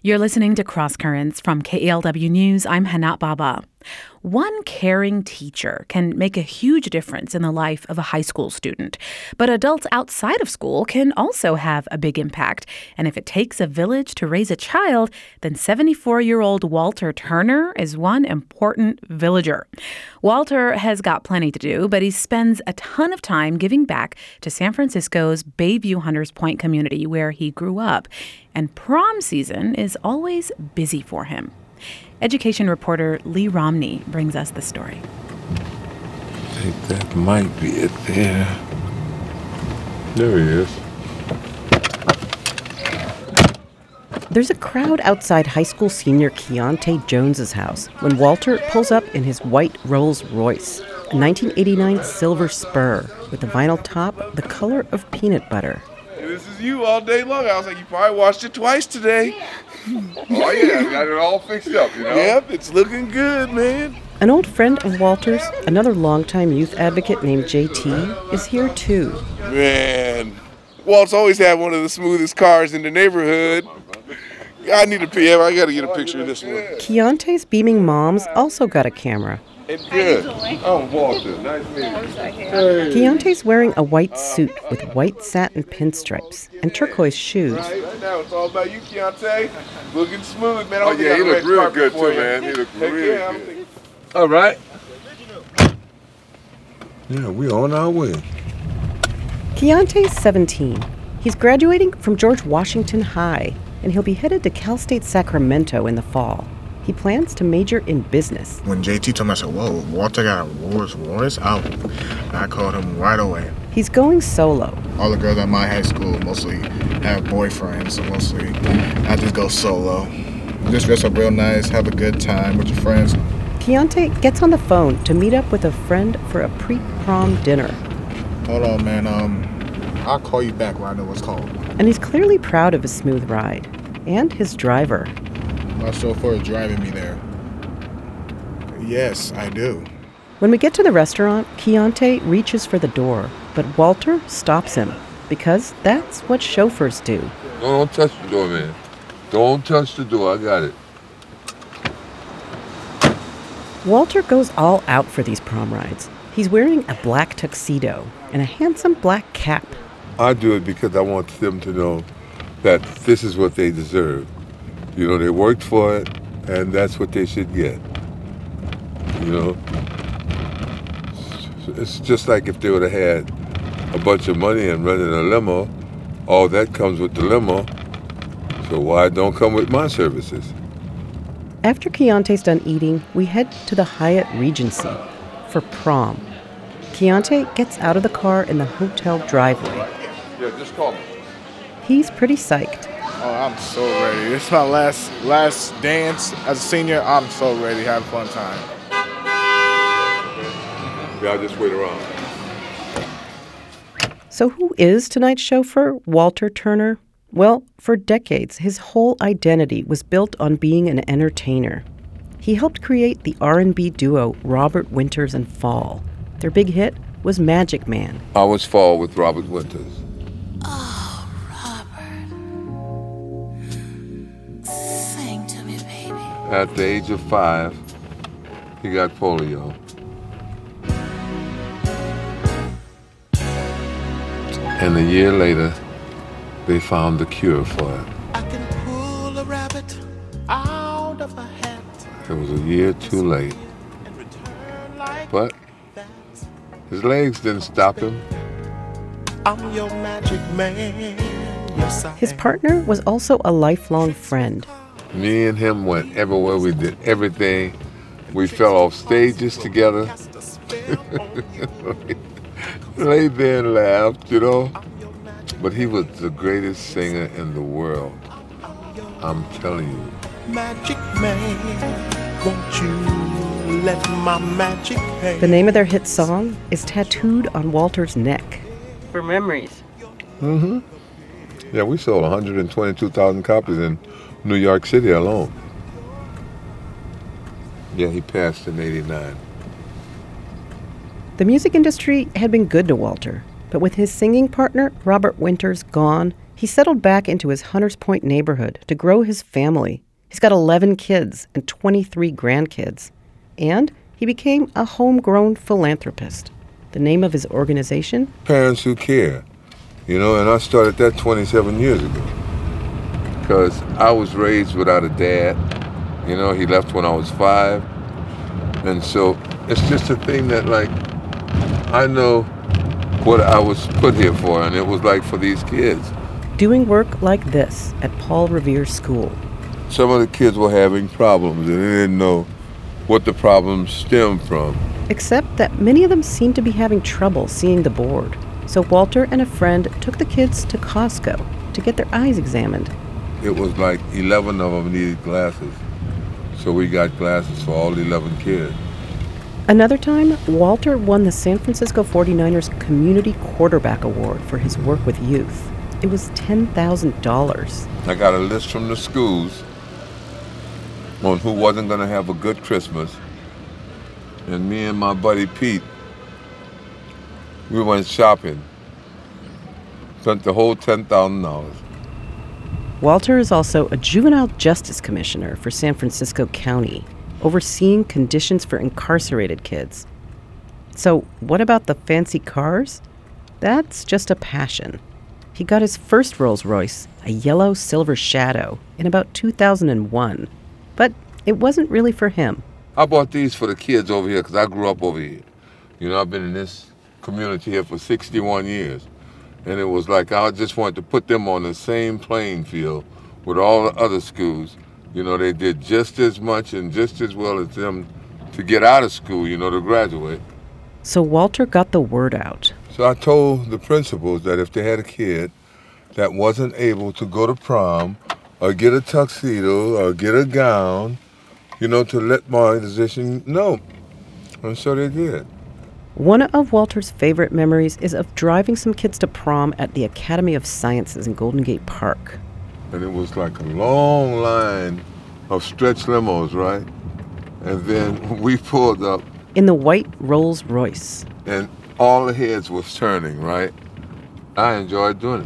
You're listening to Cross Currents from KALW News. I'm Hanat Baba. One caring teacher can make a huge difference in the life of a high school student. But adults outside of school can also have a big impact. And if it takes a village to raise a child, then 74-year-old Walter Turner is one important villager. Walter has got plenty to do, but he spends a ton of time giving back to San Francisco's Bayview Hunters Point community where he grew up. And prom season is always busy for him. Education reporter Lee Romney brings us the story. I think that might be it there. There he is. There's a crowd outside high school senior Keontae Jones's house when Walter pulls up in his white Rolls Royce, a 1989 silver Spur with a vinyl top the color of peanut butter. This is you all day long. I was like, you probably washed it twice today. Oh, yeah, got it all fixed up, you know? Yep, it's looking good, man. An old friend of Walter's, another longtime youth advocate named JT, is here too. Man, Walt's always had one of the smoothest cars in the neighborhood. I need a PM. I got to get a picture of this one. Keontae's beaming moms also got a camera. It's good. I'm Walter. Nice meeting you. Hey. Keontae's wearing a white suit with white satin pinstripes and turquoise shoes. Right now, it's all about you, Keontae. Looking smooth, man. Oh, yeah, he looked real good, too, man. He looked real good. All right. Yeah, we on our way. Keontae's 17. He's graduating from George Washington High, and he'll be headed to Cal State Sacramento in the fall. He plans to major in business. When JT told me, I said, whoa, Walter got a Rolls Royce? I called him right away. He's going solo. All the girls at my high school mostly have boyfriends, so mostly I just go solo. Just dress up real nice, have a good time with your friends. Keontae gets on the phone to meet up with a friend for a pre-prom dinner. Hold on, man. I'll call you back when I know what's called. And he's clearly proud of his smooth ride. And his driver. My chauffeur is driving me there. Yes, I do. When we get to the restaurant, Keontae reaches for the door, but Walter stops him, because that's what chauffeurs do. Don't touch the door, man. Don't touch the door. I got it. Walter goes all out for these prom rides. He's wearing a black tuxedo and a handsome black cap. I do it because I want them to know that this is what they deserve. You know, they worked for it, and that's what they should get. You know? It's just like if they would have had a bunch of money and rented a limo, all that comes with the limo, so why don't come with my services? After Keontae's done eating, we head to the Hyatt Regency for prom. Keontae gets out of the car in the hotel driveway. Yeah, just call me. He's pretty psyched. Oh, I'm so ready. It's my last dance as a senior. I'm so ready to have a fun time. Yeah, I'll just wait around. So who is tonight's chauffeur, Walter Turner? Well, for decades, his whole identity was built on being an entertainer. He helped create the R&B duo Robert Winters and Fall. Their big hit was Magic Man. I was Fall with Robert Winters. Oh, Robert. Sing to me, baby. At the age of 5, he got polio. And a year later, they found the cure for it. I can pull a rabbit out of a hat. It was a year too late. But his legs didn't stop him. I'm your magic man. Yes, I His am. partner was also a lifelong friend. Me and him went everywhere. We did everything. We fell off stages together. Laid there and laughed, you know. But he was the greatest singer in the world. I'm telling you. Magic man, won't you let my magic hand? The name of their hit song is tattooed on Walter's neck. For memories. Mm-hmm. Yeah, we sold 122,000 copies in New York City alone. Yeah, he passed in '89. The music industry had been good to Walter, but with his singing partner, Robert Winters, gone, He settled back into his Hunters Point neighborhood to grow his family. He's got 11 kids and 23 grandkids. And he became a homegrown philanthropist. The name of his organization? Parents Who Care. And I started that 27 years ago. Because I was raised without a dad. He left when I was 5. And so it's just a thing that, I know what I was put here for, and it was for these kids. Doing work like this at Paul Revere School. Some of the kids were having problems, and they didn't know what the problems stemmed from. Except that many of them seemed to be having trouble seeing the board. So Walter and a friend took the kids to Costco to get their eyes examined. It was 11 of them needed glasses. So we got glasses for all 11 kids. Another time, Walter won the San Francisco 49ers Community Quarterback Award for his work with youth. It was $10,000. I got a list from the schools on who wasn't going to have a good Christmas. And me and my buddy Pete, we went shopping. Spent the whole $10,000. Walter is also a juvenile justice commissioner for San Francisco County, overseeing conditions for incarcerated kids. So what about the fancy cars? That's just a passion. He got his first Rolls Royce, a yellow silver Shadow, in about 2001. But it wasn't really for him. I bought these for the kids over here because I grew up over here. I've been in this community here for 61 years. And it was I just wanted to put them on the same playing field with all the other schools. They did just as much and just as well as them to get out of school, to graduate. So Walter got the word out. So I told the principals that if they had a kid that wasn't able to go to prom or get a tuxedo or get a gown, to let my organization know. And so they did. One of Walter's favorite memories is of driving some kids to prom at the Academy of Sciences in Golden Gate Park. And it was a long line of stretch limos, right? And then we pulled up. In the white Rolls Royce. And all the heads was turning, right? I enjoyed doing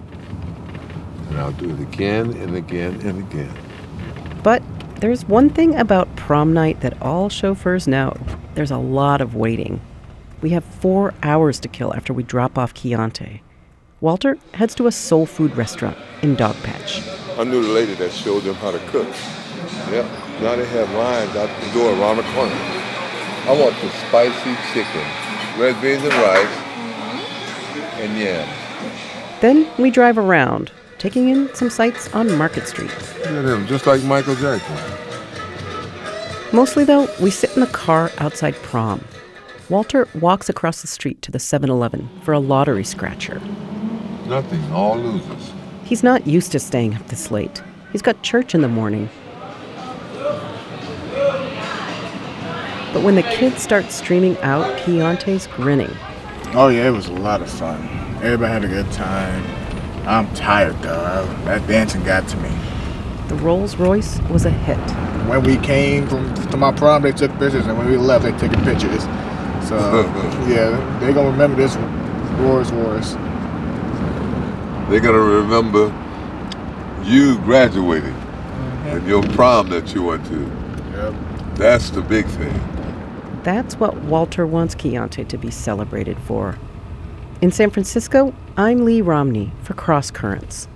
it. And I'll do it again and again and again. But there's one thing about prom night that all chauffeurs know. There's a lot of waiting. We have 4 hours to kill after we drop off Keontae. Walter heads to a soul food restaurant in Dogpatch. I knew the lady that showed them how to cook. Yep. Now they have lines out the door around the corner. I want the spicy chicken, red beans and rice, and yams. Then we drive around, taking in some sights on Market Street. Look at him, just like Michael Jackson. Mostly, though, we sit in the car outside prom. Walter walks across the street to the 7-Eleven for a lottery scratcher. Nothing, all losers. He's not used to staying up this late. He's got church in the morning. But when the kids start streaming out, Keontae's grinning. Oh yeah, it was a lot of fun. Everybody had a good time. I'm tired though. That dancing got to me. The Rolls Royce was a hit. When we came to my prom, they took pictures, and when we left, they took pictures. So yeah, they gonna remember this Rolls Royce. They're gonna remember you graduating and your prom that you went to. Yep. That's the big thing. That's what Walter wants Keontae to be celebrated for. In San Francisco, I'm Lee Romney for Cross Currents.